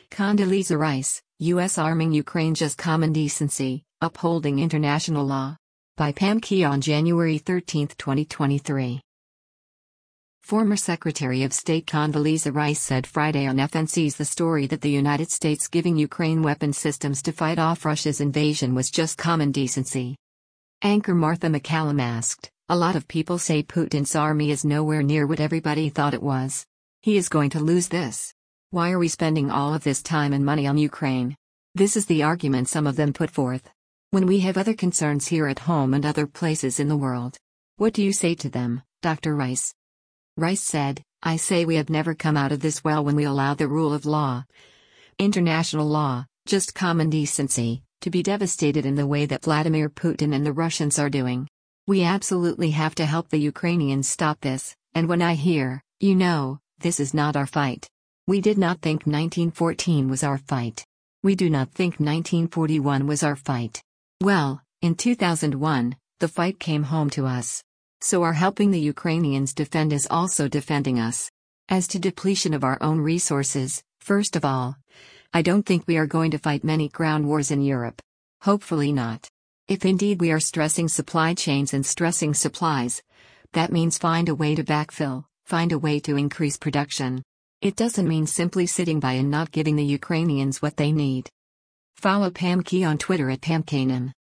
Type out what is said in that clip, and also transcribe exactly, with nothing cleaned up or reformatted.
Condoleezza Rice, U S arming Ukraine just common decency, upholding international law. By Pam Key on January thirteenth, twenty twenty-three. Former Secretary of State Condoleezza Rice said Friday on F N C's The Story that the United States giving Ukraine weapon systems to fight off Russia's invasion was just common decency. Anchor Martha McCallum asked, "A lot of people say Putin's army is nowhere near what everybody thought it was. He is going to lose this. Why are we spending all of this time and money on Ukraine?" This is the argument some of them put forth. When we have other concerns here at home and other places in the world. What do you say to them, Doctor Rice? Rice said, "I say we have never come out of this well when we allow the rule of law, international law, just common decency, to be devastated in the way that Vladimir Putin and the Russians are doing. We absolutely have to help the Ukrainians stop this, and when I hear, you know, this is not our fight. We did not think nineteen fourteen was our fight. We do not think nineteen forty-one was our fight. Well, in two thousand one, the fight came home to us. So our helping the Ukrainians defend is also defending us. As to depletion of our own resources, first of all, I don't think we are going to fight many ground wars in Europe. Hopefully not. If indeed we are stressing supply chains and stressing supplies, that means find a way to backfill, find a way to increase production. It doesn't mean simply sitting by and not giving the Ukrainians what they need." Follow Pam Key on Twitter at Pam Kanem.